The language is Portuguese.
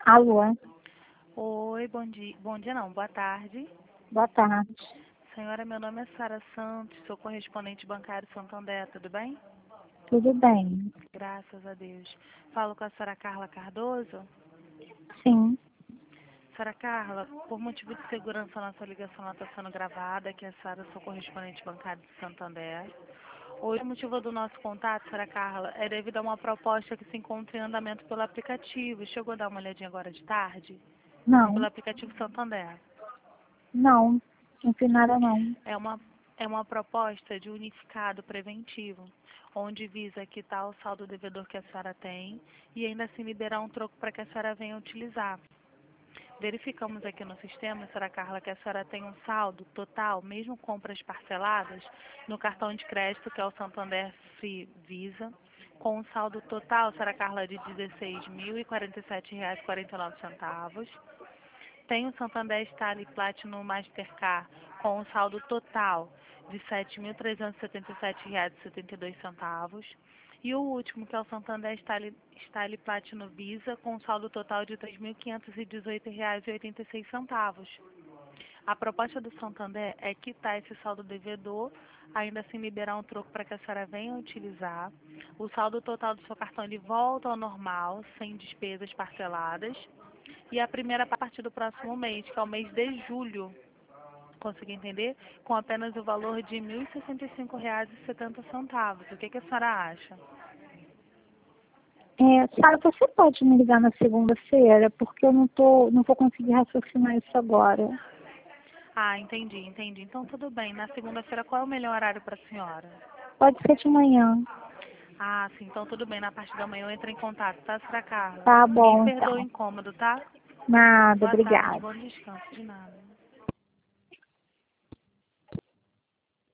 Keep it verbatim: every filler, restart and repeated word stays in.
Alô, Oi, bom dia. Bom dia não, boa tarde. boa tarde. Senhora, meu nome é Sara Santos, sou correspondente bancário Santander, tudo bem? Tudo bem? Graças a Deus. Falo com a senhora Carla Cardoso. Sim, Senhora Carla, por motivo de segurança, nossa ligação está sendo gravada, que é a Sara, sou correspondente bancário de Santander. Hoje, o motivo do nosso contato, senhora Carla, é devido a uma proposta que se encontra em andamento pelo aplicativo. Chegou a dar uma olhadinha agora de tarde? não, Pelo aplicativo Santander. não, não fiz nada não. É uma, é uma proposta de unificado preventivo, onde visa quitar o saldo devedor que a senhora tem e ainda assim liberar um troco para que a senhora venha utilizar. Verificamos aqui no sistema, senhora Carla, que a senhora tem um saldo total, mesmo compras parceladas, no cartão de crédito, que é o Santander Free Visa, com um saldo total, senhora Carla, de dezesseis mil e quarenta e sete reais e quarenta e nove centavos. Tem o Santander Style Platinum Mastercard com um saldo total de sete mil trezentos e setenta e sete reais e setenta e dois centavos. E o último, que é o Santander Style, Style Platinum Visa, com um saldo total de três mil quinhentos e dezoito reais e oitenta e seis centavos. A proposta do Santander é quitar esse saldo devedor, ainda assim liberar um troco para que a senhora venha utilizar. O saldo total do seu cartão ele volta ao normal, sem despesas parceladas. E a primeira a partir do próximo mês, que é o mês de julho, consegui entender? Com apenas o valor de mil e sessenta e cinco reais e setenta centavos. O que, que a senhora acha? É, Sara, você pode me ligar na segunda-feira, porque eu não tô, não vou conseguir raciocinar isso agora. Ah, entendi, entendi. Então tudo bem. Na segunda-feira, qual é o melhor horário para a senhora? Pode ser de manhã. Ah, sim, então tudo bem. Na parte da manhã eu entro em contato, tá, senhora Carla? Tá Me bom, perdoa o então. incômodo, tá? Nada, Boa tarde, obrigada. bom descanso, de nada.